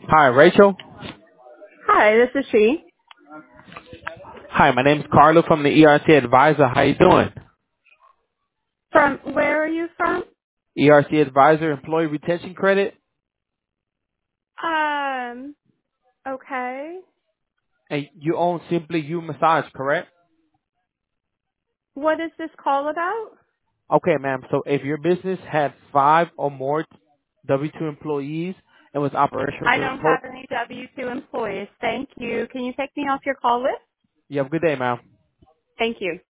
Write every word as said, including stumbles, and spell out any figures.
Hi, Rachel. Hi, this is she. Hi, my name is Carlo from the E R C Advisor. How you doing? From where are you from? E R C Advisor, Employee Retention Credit. Um, okay. And you own Simply You Massage, correct? What is this call about? Okay, ma'am. So if your business had five or more W two employees and was operational I during don't COVID, have any W two employees. Thank you. Can you take me off your call list? you have a good day, ma'am. Thank you.